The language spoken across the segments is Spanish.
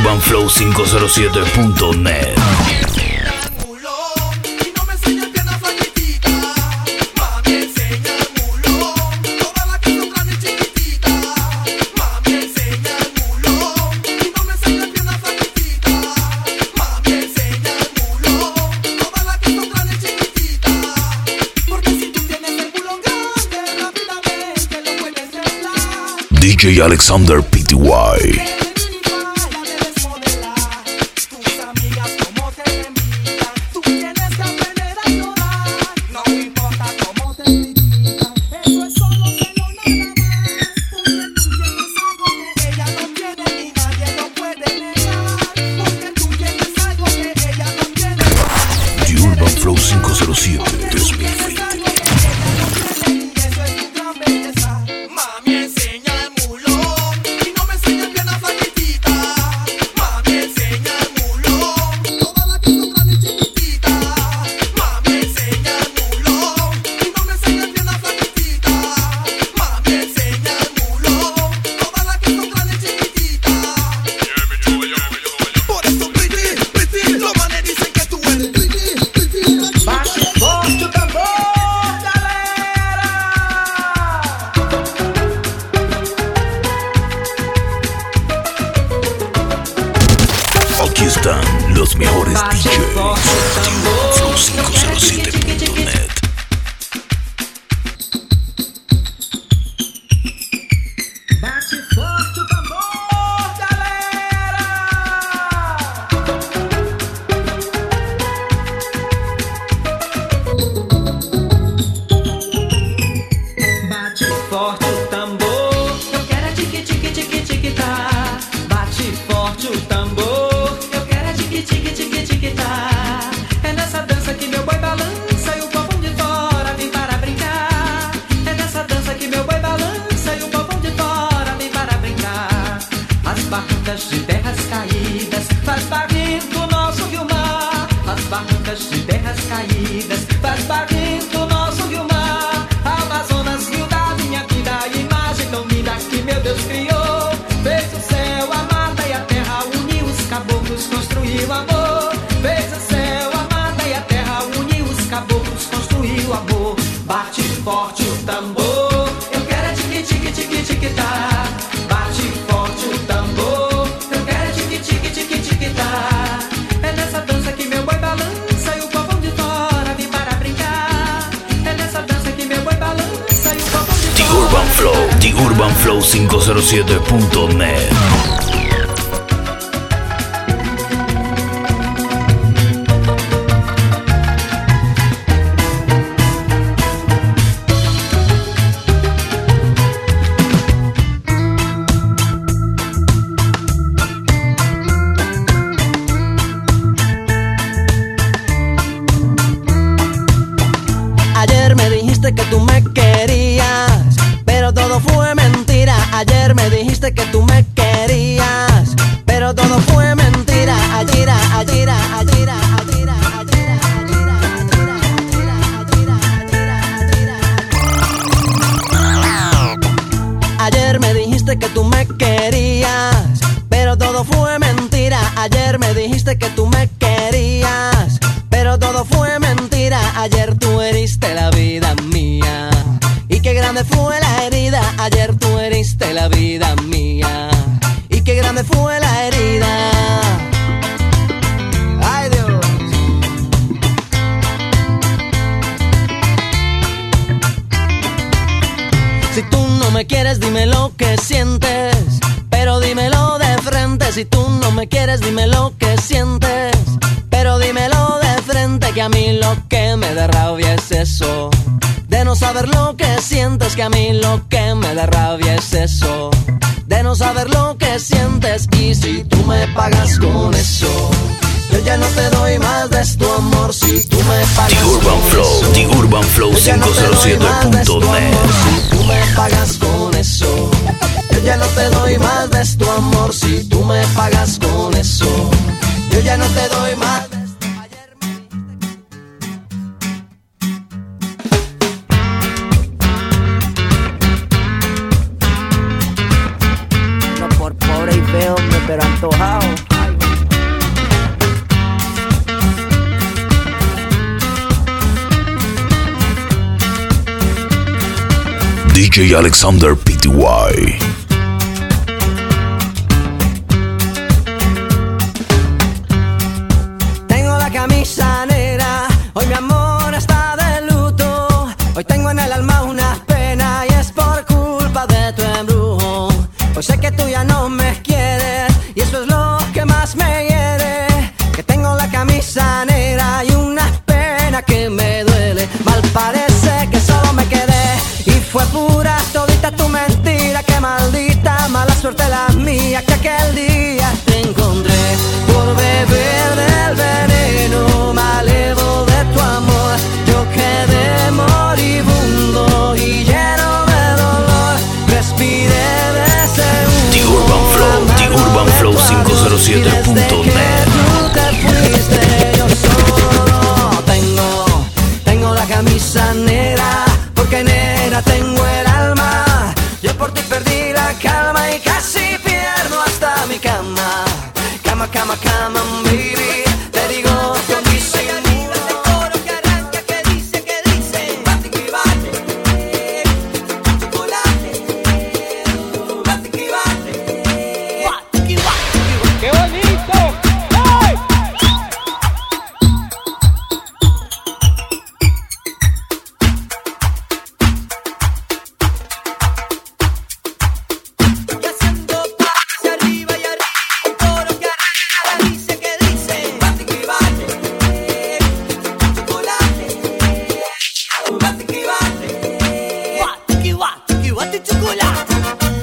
TheUrbanFlow507.net. DJ Alexander Pty. TheUrbanFlow507 2020. Aquí están los mejores DJs. TheUrbanFlow507.net. Bate forte o tambor, galera! Bate forte o tambor, eu quero tique tique tique tique tá. Bate forte o tambor, eu quero tique tique tique tique tá. É nessa dança que meu boi balança e o povão de fora vem para brincar. É nessa dança que meu boi balança e o povão de fora vem para brincar. As barrancas de terras caídas faz barrento o nosso rio-mar. As barrancas de terras caídas faz barrento o nosso rio-mar. Amazonas, rio da minha vida, imagem tão linda que meu Deus criou. Fez o céu, a mata e a terra, uniu os caboclos, construiu amor. Fez o céu, a mata e a terra, uniu os caboclos, construiu amor. Bate forte o tambor, eu quero é tique tique tique tique tá. Bate forte o tambor, eu quero é tique tique tique tique tá. É nessa dança que meu boi balança e o povão de fora vem para brincar. É nessa dança que meu boi balança e o povão de fora. TheUrbanFlow507.net. Ayer me dijiste que tú me querías, pero todo fue mentira. Ayer me dijiste que tú me querías, pero todo fue mentira. Ayer, ayer, ayer, ayer, ayer, ayer me dijiste que tú me querías, pero todo fue mentira. Ayer me dijiste que tú me querías, pero todo fue mentira. Ayer tú heriste la vida mía, y qué grande fue la herida. Ayer tú heriste la vida mía, y qué grande fue la herida. Ay Dios. Si tú no me quieres, dime lo que sientes, pero dímelo de frente. Si tú no me quieres, dime lo que sientes, pero dímelo de frente. Que a mí lo que me da rabia es eso, de no saber lo que sientes. Que a mí lo que me da rabia es eso, de no saber lo que sientes. Y si tú me pagas con eso, yo ya no te doy más de tu amor. Si tú me pagas TheUrbanFlow507.net. Si tú me pagas con eso, yo ya no te doy más de tu amor. Si tú me pagas con eso, yo ya no te doy más. No por pobre y feo, pero antojado. DJ Alexander Pty. Tengo la camisa negra, hoy mi amor está de luto. Hoy tengo en el alma una pena y es por culpa de tu embrujo. Hoy sé que tú ya no me quieres y eso es lo que más me hiere. Que tengo la camisa negra y una pena que me duele. Mal parece que solo me quedé y fue pura todita tu mentira. Qué maldita mala suerte la mía que aquel día te encontré por beber del veneno malevo de tu amor. Yo quedé moribundo y lleno de dolor. Respiré de ese humo. The Urban Flow, The Urban Flow 507.net. Tú te fuiste, yo solo tengo la camisa negra, porque negra tengo el alma. Yo por ti perdí la calma y casi pierdo hasta mi cama. Cama, cama, cama, baby. Te digo con dice y arriba este coro que arranca, que dice, bate que bate, chocolate, bate que bate, bate que bate. ¡Qué bonito! ¡Ay! Y haciendo pases arriba y arriba, un coro que arranca, que dice, bate que bate, chocolate, bate que bate, chocolate.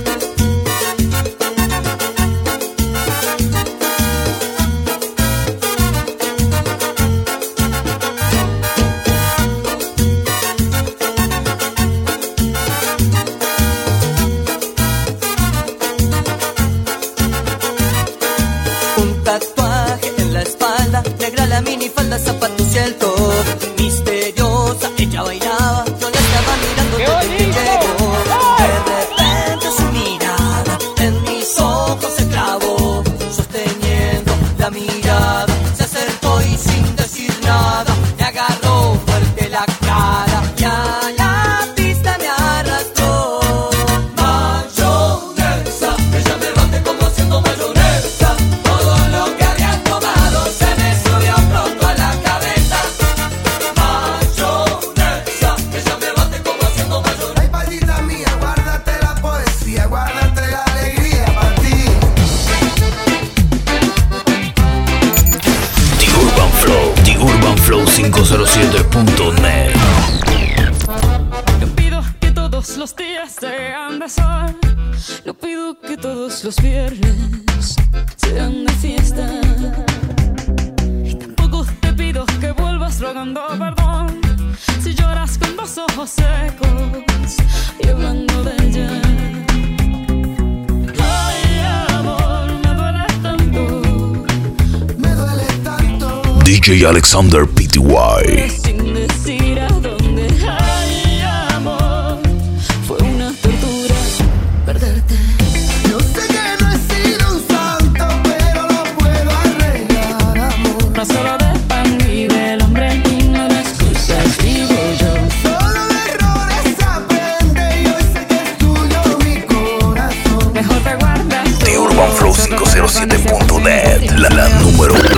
Un tatuaje en la espalda, negra la minifalda, zapatos y el top. Misteriosa, ella bailaba, yo la estaba mirando ¡Qué desde que bonito! llegó. ¡Ay! De repente su mirada en mis ojos se clavó, sosteniendo la mirada, se acercó y sin decir nada, me agarró fuerte la cara y a la pista me arrastró. Mayonesa, ella me bate como haciendo mayonesa. Todo lo que había tomado se me subió pronto a la cabeza. Mayonesa, ella me bate como haciendo mayonesa. Ay, maldita mía, guárdate la poesía, guárdate la alegría para ti. The Urban Flow 507.net. No pido que todos los días sean de sol. No pido que todos los viernes sean de fiesta. Y tampoco te pido que vuelvas rogando perdón si lloras con los ojos secos y hablando de ella. Ay, amor, me duele tanto. Me duele tanto. DJ Alexander Pty. Sin decir a dónde, ay, amor, fue una tortura perderte. Yo sé que no he sido un santo, pero lo puedo arreglar, amor. No solo de pan vive el hombre y no de excusas vivo yo. Solo de errores aprende y hoy sé que es tuyo mi corazón. Mejor te guardas The Urban Flow 507.net. La número 1.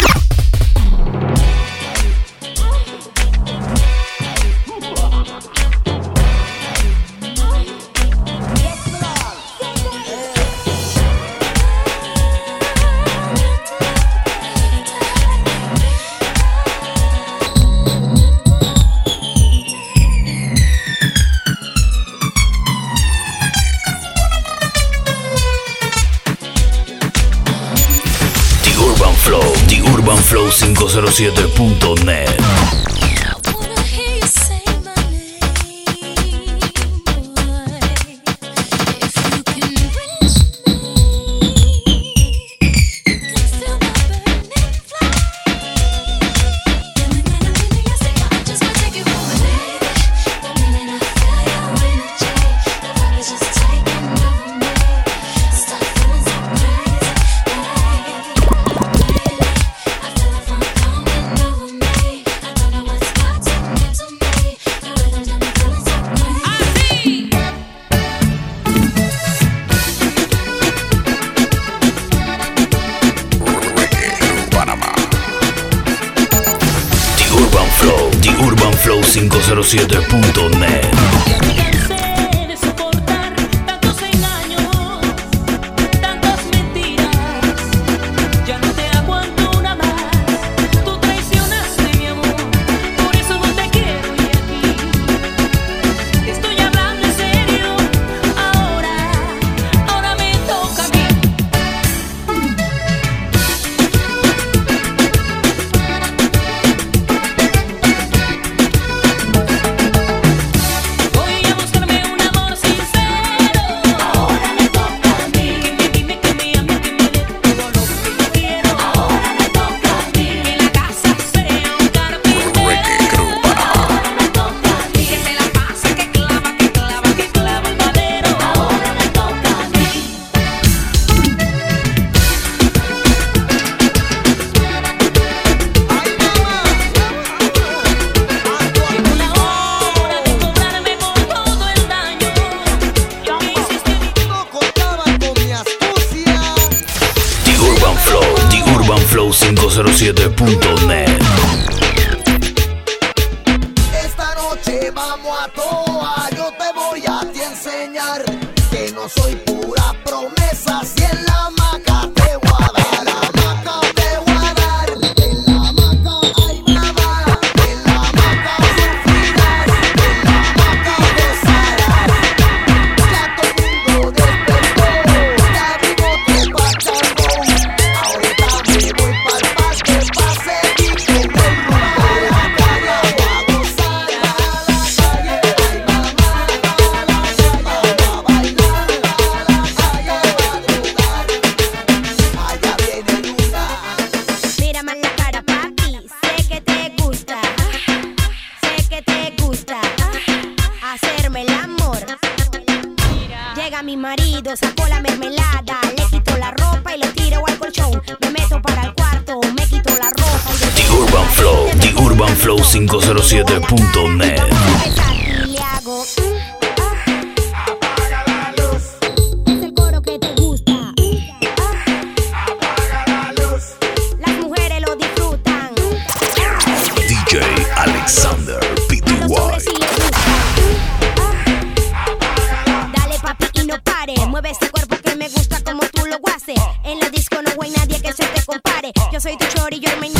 The Urban Flow 507.net. Wanna hear you say my name, boy. If you can reach me, can feel my burning flame. You're the kind of feeling you say I just wanna take you home, baby. The minute I feel your energy, the vibe is just taking over me. Start feeling so crazy, baby. I feel the funk coming over me. I don't know TheUrbanFlow507.net. TheUrbanFlow507.net. Esta noche vamos a toa, yo te voy a ti enseñar que no soy pura promesa, si en la hamaca te voy a dar, la hamaca te voy a dar, en la hamaca hay nada, en la hamaca sufrirás, en la hamaca gozarás, ya todo el mundo despertó, ya vivo trepachando, ahorita me voy pa'l parque pa' seguir con el rumbo a la calle, a gozar a la calle, ay mamá, a la calle, vamos a bailar a la calle, a madrugar, allá viene Luna. Mírame en la cara, papi, sé que te gusta hacerme el amor. Llega mi marido, sacó la mermelada, le quito la ropa y le tiro al colchón. Me meto para el cuarto, me quito la ropa y TheUrbanFlow507.net. y le hago apaga la luz. Es el coro que te gusta. Apaga la luz. Las mujeres lo disfrutan. DJ Alexander A los Pty. hombres sí les gusta. Dale papi y no pare. Mueve ese cuerpo que me gusta como tú lo haces. En la disco no hay nadie que se te compare. Yo soy tu chori, yo el menor.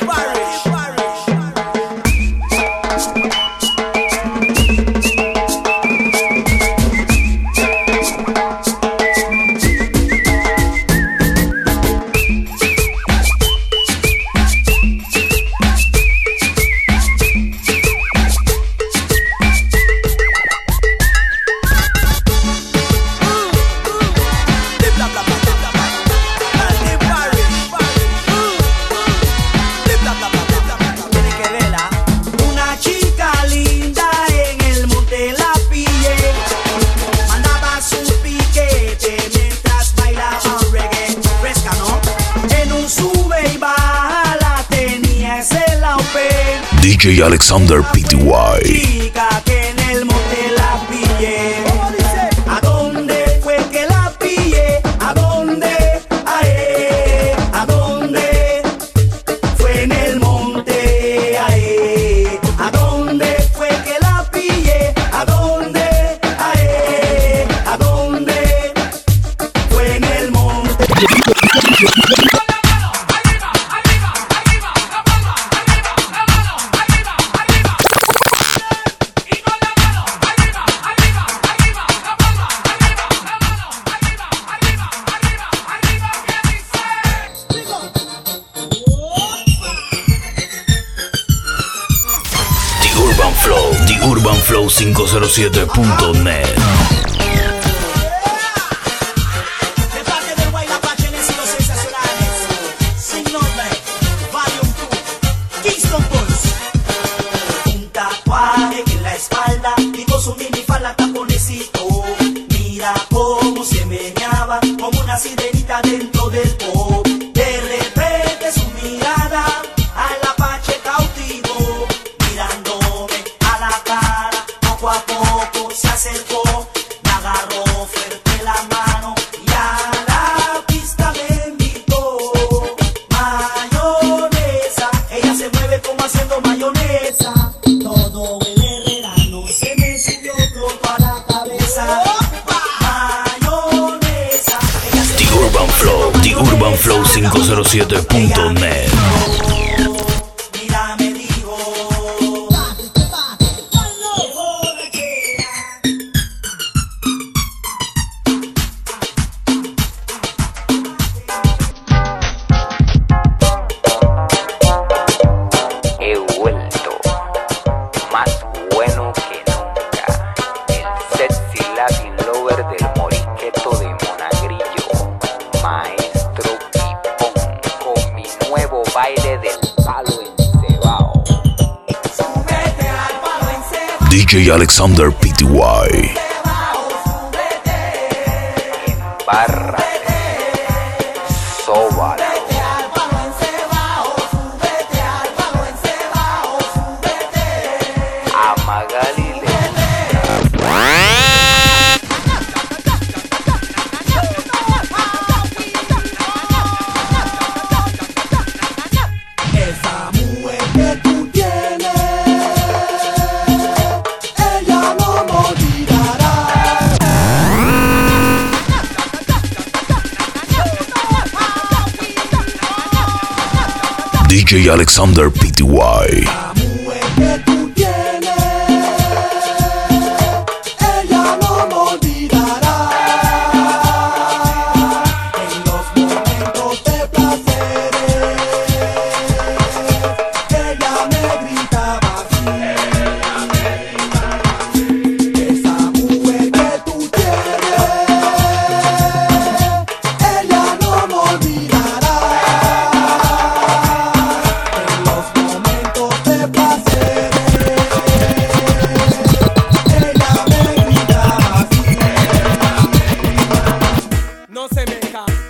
Una chica linda en el monte la pillé, mandaba su piquete mientras bailaba reggae fresca, ¿no? En un sube y baja la tenía ese laupe, DJ Alexander Pty. chica que en el monte la pillé. ¿A dónde fue que la pillé? ¿A dónde? Ae, ¿a dónde? Fue en el monte, ae. ¿A dónde fue que la pillé? ¿A dónde? Ae, ¿a dónde? Fue en el monte. TheUrbanFlow507.net. El parque del Guay, la Pachenes y los sensacionales. Sin nombre, Volume 2, Kingston Bulls. Un tatuaje en la espalda y con su minifalda taponecito. Mira cómo se meneaba como una sirenita dentro del pop. De repente su mirada al Apache cautivo, mirándome a la cara, poco a poco se acercó, me agarró fuerte la mano y a la pista me invitó. Mayonesa, ella se mueve como haciendo mayonesa. urbanflow507.net. Mira, me dijo. He vuelto, más bueno que nunca. El sexy Latin lover del moriqueto de Monagrillo, Maestro Pipón, con mi nuevo baile del palo encebao. Súbete al palo encebao. DJ Alexander Pty. Embárrate, sóbalo. Súbete al palo encebao. Súbete al palo encebao. Súbete. A Magali le Esa mujer que tú tienes, ella no me olvidará. DJ Alexander Pty. La mujer que tú tienes, ella no me olvidará. En los momentos de placer, ella me gritaba así. Esa mujer que tú tienes, ella no me olvidará. En los momentos de placer, ella me gritaba así. No se me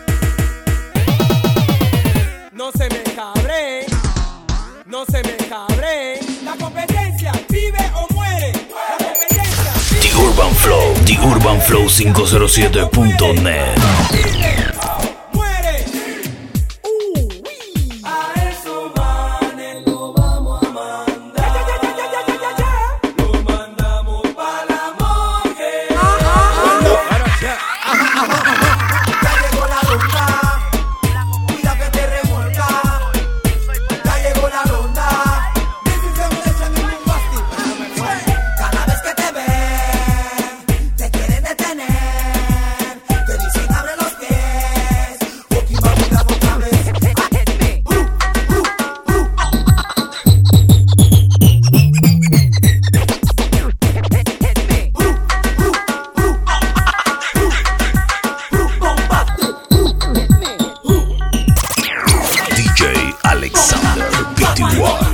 no se me cabre, no se me cabre. La competencia vive o muere. La competencia The Urban Flow, The urbanflow507.net. muere. A esos manes lo vamos a mandar. Lo mandamos pa' la morgue. Ya llegó la ronda, cuida que te remolca. Ya llegó la ronda, decisión de echar ningún basti. Cada vez que te ven, te quieren detener. Te dicen abre los pies, porque va a mirar otra vez. DJ Alexander Pty.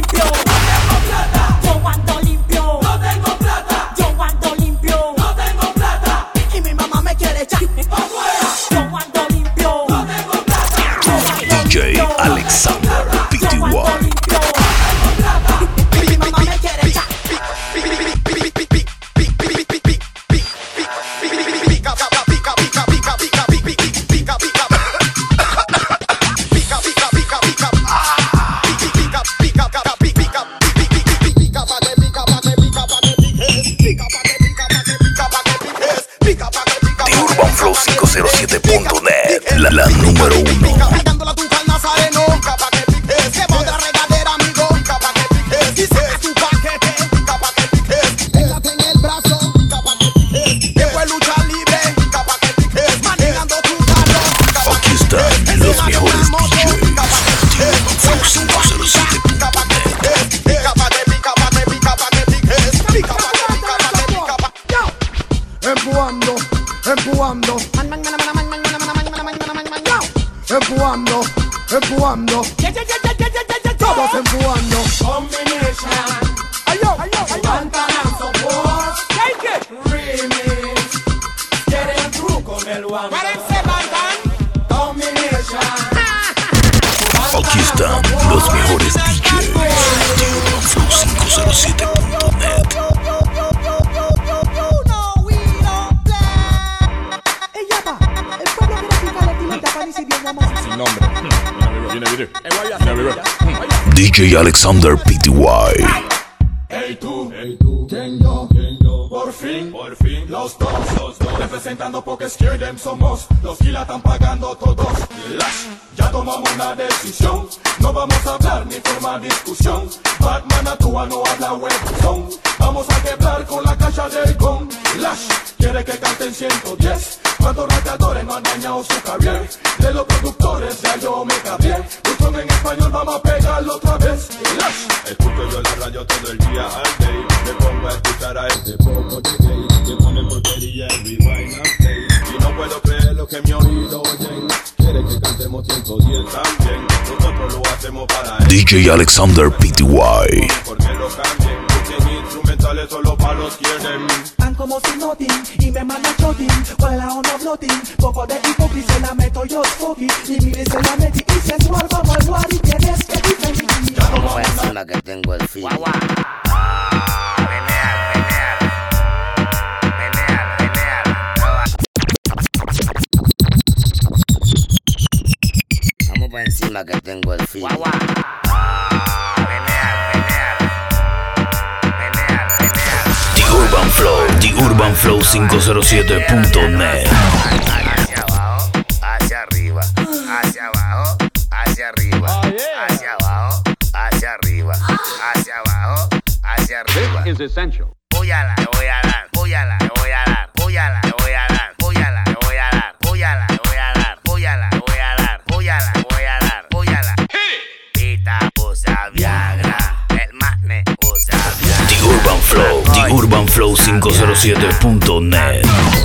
Yo ando limpio, no tengo plata. Yo ando limpio, no tengo plata. Y mi mamá me quiere echar afuera. Yo ando limpio, no tengo plata. DJ Alexander Pty. Y mi mamá me quiere echar. The urbanflow507.net, la número 1. Dándola tu pa'l nazareno, capa que piques. Que otra regadera, amigo, capa que piques. Dice tu paquete, capa que piques. Pégate en el brazo, capa que piques. Después lucha libre, capa que piques. Manejando tu carro, capa Aquí están los mejores DJs. The urbanflow507.net. capa que piques. Capa que pica, capa que pica, capa que piques. Pica, capa que pica, capa que pica, capa. Empujando, empujando. Empujando, empujando. Todos empujando. Combination. Ayo, ayo, ayo. Pantanazo Boss. Take it. Remix. Quieren through con el one. Combination. Aquí están los mejores DJs. The urbanflow507.net. Sin nombre. DJ Alexander Pty. Hey tú, ¿quién yo? Por fin, los dos, representando porque Scare Them somos, los que la están pagando todos. Ya tomamos una decisión, no vamos a hablar ni formar discusión. Batman actúa, no habla webzone. Vamos a quebrar con la caja del gong. Lash quiere que canten 110. ¿Cuántos rapeadores no han dañado su carrera? De los productores ya yo me cambié. Busco en español, vamos a pegarlo otra vez. Lash. Escucho yo la radio todo el día al day. Me pongo a escuchar a este poco de gay que pone porquería en rewind and play. Y no puedo creer lo que mi oído oyen. Quiere que cantemos 110 también. Nosotros lo hacemos para él. DJ Alexander Pty. Porque lo cambien. Escuchen instrumentales solo para los quieren. Van como sin nothing y me mandan shotting. Vuela o no floating. Poco de hipocresía la meto yo foggy. Y mire se la metí y sensual como el guari. Tienes que diferir. Vamos encima que tengo el fin. Vamos para encima que tengo el fin. The Urban Flow 507.net. Hacia abajo, hacia arriba, hacia abajo, hacia arriba, hacia abajo, hacia arriba, hacia abajo, hacia arriba. This is essential. Voy a dar, voy a dar, voy a dar, voy a dar, voy a dar, voy a dar, voy a dar, voy a dar, voy a dar, voy a dar, voy a dar, voy a dar, voy a dar, voy a dar, voy a dar. Pita usa Viagra, el magnet usa Viagra. The Urban Flow 507.net.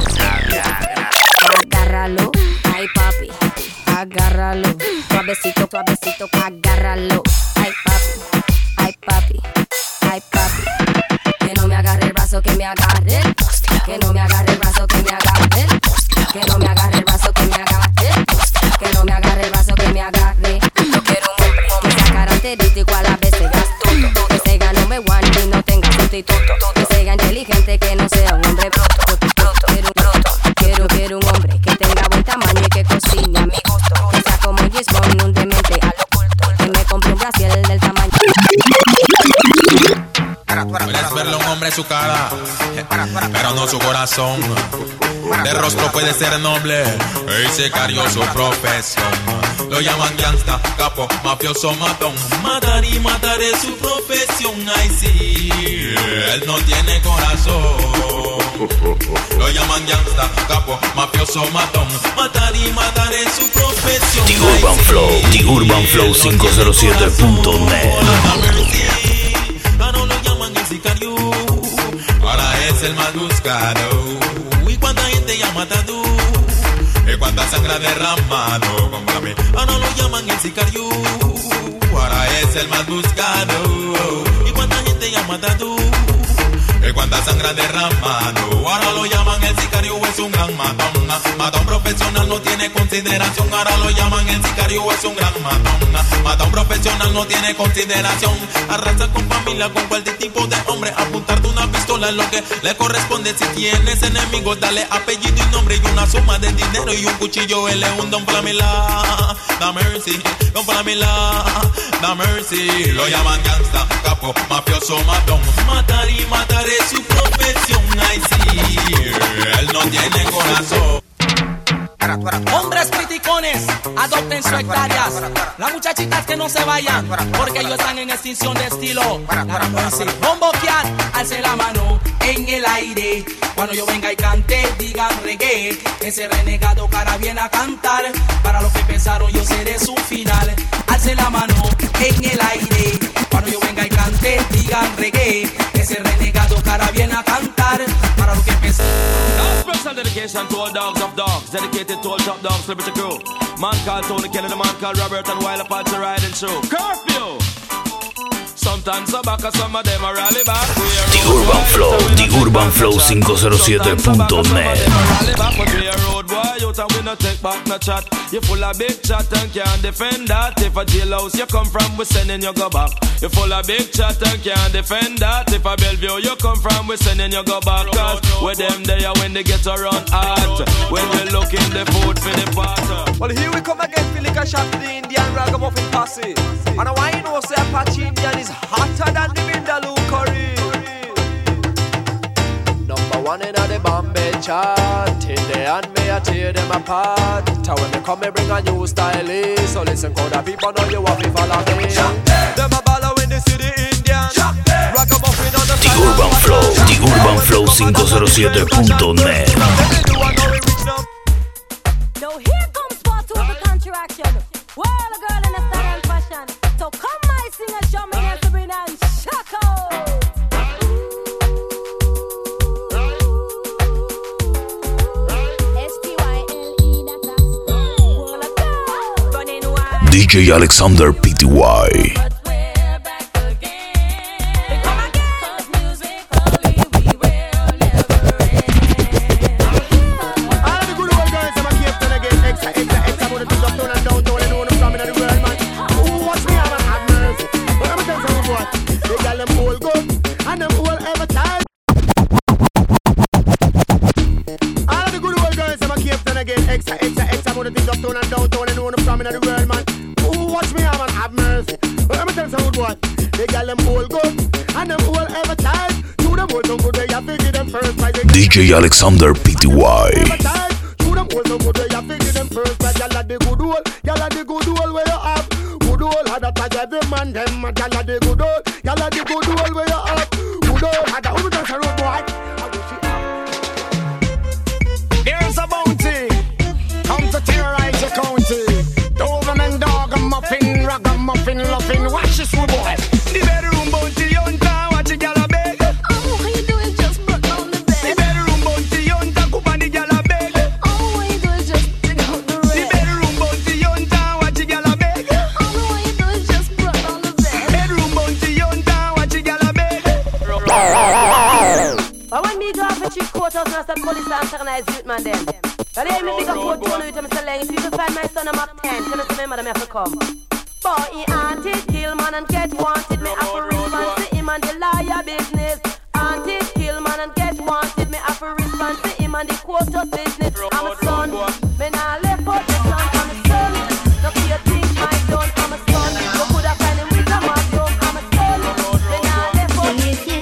Agárralo, ay papi, agárralo, suavecito, suavecito, agárralo, ay papi, ay papi, ay papi. Que no me agarre el brazo, que me agarre, que no me agarre el brazo, que me agarre, que no me agarre el brazo, que me agarre, que no me agarre el brazo, que me agarre. Yo quiero un hombre que sea característico, a la vez sea astuto, que sea number one y no tenga sustituto, que sea inteligente, que no sea un hombre bruto. Quiero un hombre que tenga buen tamaño y que cocine a mi gusto, que sea como Gisbon, un demente a lo oculto, que me compre un brasier del tamaño. Puedes verle a un hombre su cara, pero no su corazón. De rostro puede ser noble, el sicario su profesión. Lo llaman gangsta, capo, mafioso, matón. Matar y matar es su profesión, ay sí. Él no tiene corazón. Lo llaman gangsta, capo, mafioso, matón. Matar y matar es su profesión. The Urban Flow 507.net. Ahora lo llaman el sicario, ahora es el más buscado. Y cuánta gente ya ha matado, y cuánta sangre ha derramado, compadre. Ahora lo llaman el sicario, ahora es el más buscado. Y cuánta gente ya ha matado, y cuánta sangre ha derramado. Ahora lo llaman el sicario, es un gran matón. Matón profesional no tiene consideración. Ahora lo llaman el sicario, es un gran matón. Matón profesional no tiene consideración. Arrasa con familia, con cualquier tipo de hombre. Apuntarte una pistola es lo que le corresponde. Si tienes enemigos, dale apellido y nombre y una suma de dinero y un cuchillo. Él es un don Flamila, da mercy. Don Flamila, da mercy. Lo llaman gangsta, capo, mafioso, matón. Matar y matar es su profesión, ay sí. Él no tiene corazón. Hombres criticones, adopten su hectáreas. Las muchachitas que no se vayan, porque ellos están en extinción de estilo. Bomboquear, alce la mano en el aire. Cuando yo venga y cante, digan reggae. Ese renegado cara viene a cantar. Para los que pensaron yo seré su final. Alce la mano en el aire. Cuando yo venga y cante, digan reggae. Ese renegado cara viene a cantar. Para los que pensaron. Special dedication to all dogs of dogs, dedicated to all top dogs, celebrity crew. Man called Tony Kelly, the man called Robert, and Wild Apache riding through. Curfew! Sometimes some back, some of them are rally back. The Urban Flow 507.net. Road boy, you tell we no take back no chat. You full of big chat and can't defend that. If a jailhouse you come from, we sending you go back. You full of big chat and can't defend that. If a Bellevue you come from, we sending you go back. Cause with them there when they get around hot. When we look in the food for the pot. Well, here we come again, Philika Shop, the Indian Ragamuffin Posse. And why you know say Apache Indian is hotter than the Vindaloo curry. Number man in the Bombay chart. Till the end me I tear them apart. So when me come me bring a new style. So listen, cause the people know you want me follow me. Them a baller when they see the Indian. Ragamuffin on the The Urban Flow, The Urban Flow 507.net. Now here comes part two of the contraction. Well, a girl in a style and fashion. So come my singer, show me and Sabrina and Shako. DJ Alexander Pty. DJ Alexander Pty. There's a bounty, come to terrorize your county. Doberman, dog, a muffin, ragamuffin, loving. Watch this, boy. The bedroom bounty, on town, watch a gal a beg. Oh, what you doing? Just put on the bed. The bedroom bounty, on town, go on the gal a beg. Oh, what you doing? Just take out the red. The bedroom bounty, on town, watch a gal a beg. Oh, what you doing? Just put on the bed. Bedroom bounty, on town, watch a gal a beg. I want me to have a chief courthouse and some police and organize youth man them. But I me big up court tone with him selling. If you find my son I'm up 10, tell us to remember them have to come. Boy, he auntie kill man and get wanted. Me have to respond to him and the liar business. Auntie kill man and get wanted. Me have to respond to him and the courthouse business. I'm a son, me nah left out the son. I'm a son, no fear think my son. I'm a son, no could have find him with a man. I'm a son, me nah left out the son.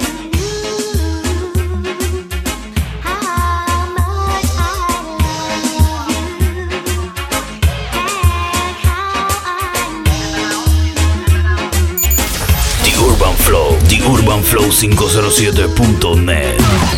The Urban Flow 507.net.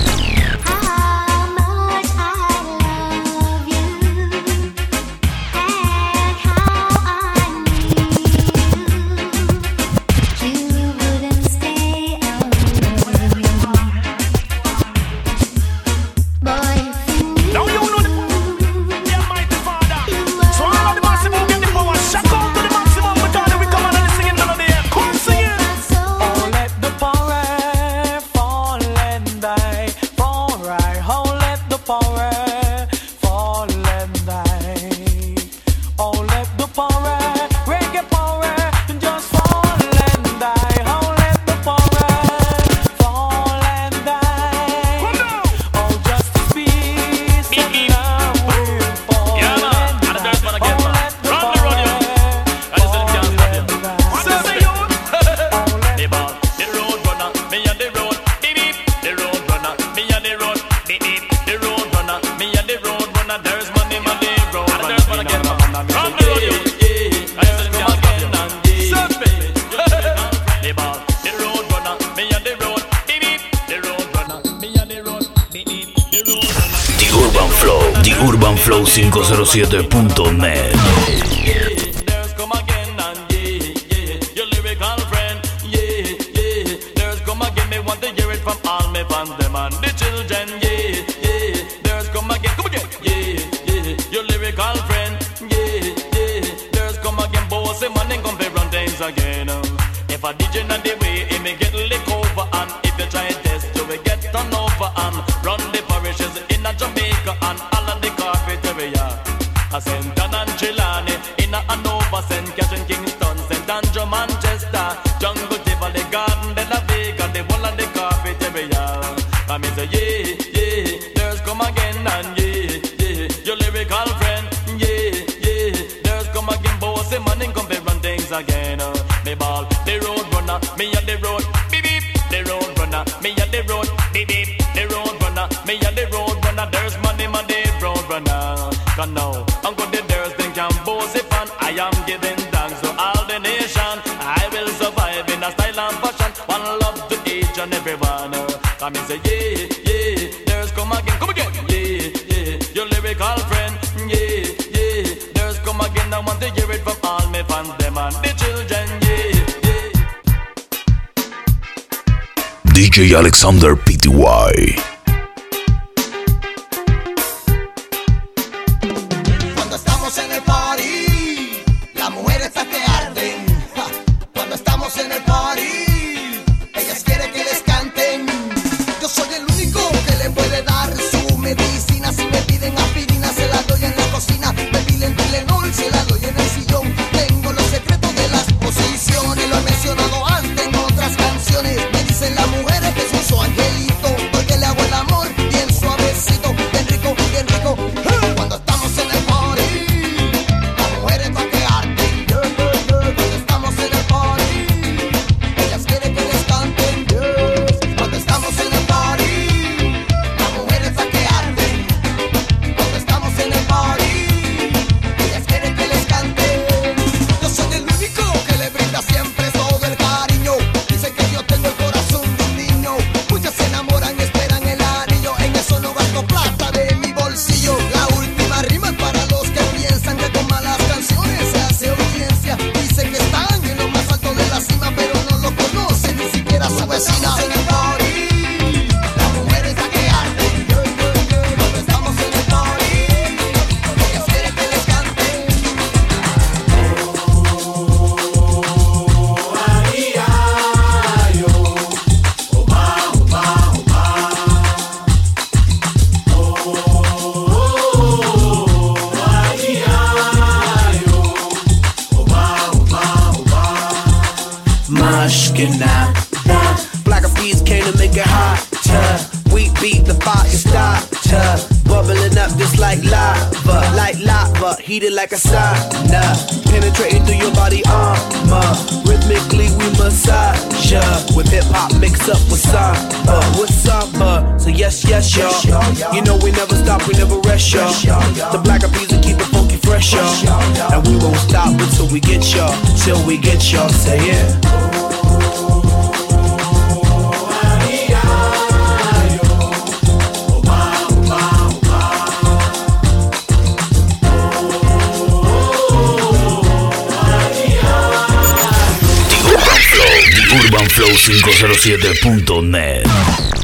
Urban Flow 507.net. If a DJ not the way, it may get lick over. And if you try test, you will get turned over. And run the parishes in a Jamaica and all of the carpet area. A St. John and Trelawney, in a Hanover, St. Catherine, Kingston, St. Andrew, Manchester, Jungle, Tivoli, Garden, De La Vega, the whole of the carpet area. I mean say yeah, yeah, there's come again and yeah, yeah, your lyrical friend, yeah, yeah, there's come again, boss, the money come to run things again. Me ball, the road runner, me at the road, beep beep, the road runner, me at the road, beep beep, the road runner, me at Cause now I'm good the girls think I'm bossy fan. I am giving thanks to all the nation. I will survive in a style and fashion. One love to each and everyone. Come and say yeah, yeah, there's come again, yeah, your lyrical friend, yeah, there's come again. I want to hear it from all my fans, them and the children, DJ Alexander Pty. Cuando estamos en el party, las mujeres están que arden. Ja. Cuando estamos en el party, ellas quieren que les canten. Yo soy el único que le puede dar su medicina. Si me piden aspirina, se la doy en la cocina. Me piden Tylenol, se la doy en el sillón. Tengo los secretos de las posiciones. Lo he mencionado antes en otras canciones. Me dicen las mujeres que soy su angelito, porque le hago el amor bien suavecito, bien rico, bien rico. Cuando estamos en el party, las mujeres van que arden. Cuando estamos en el party, ellas quieren que les canten. Cuando estamos en el party, las mujeres van que arden. Cuando estamos en el party, ellas quieren que les canten. Yo soy el único que le brinda siempre todo el cariño. Dicen que yo tengo el corazón de un niño. Muchas se enamoran y esperan el anillo. En eso no gasto plata de mi bolsillo. La última rima es para los que piensan que con malas canciones se hace audiencia. Dicen que están en lo más alto de la cima, pero no lo conocen ni siquiera su vecina. En el party, las mujeres a que arden. Cuando estamos en el party, ellas quieren que les canten. Mashkina. Black of peas came to make it hotter. We beat the fire starter. Bubbling up just like lava, heated like a sauna. Penetrating through your body armor. Rhythmically we massage ya. With hip hop mixed up with samba. So yes, y'all. You know we never stop, we never rest, y'all. The Black of peas will keep it funky fresh, y'all. And we won't stop until we get y'all. Till we get y'all, say yeah. UrbanFlow507.net.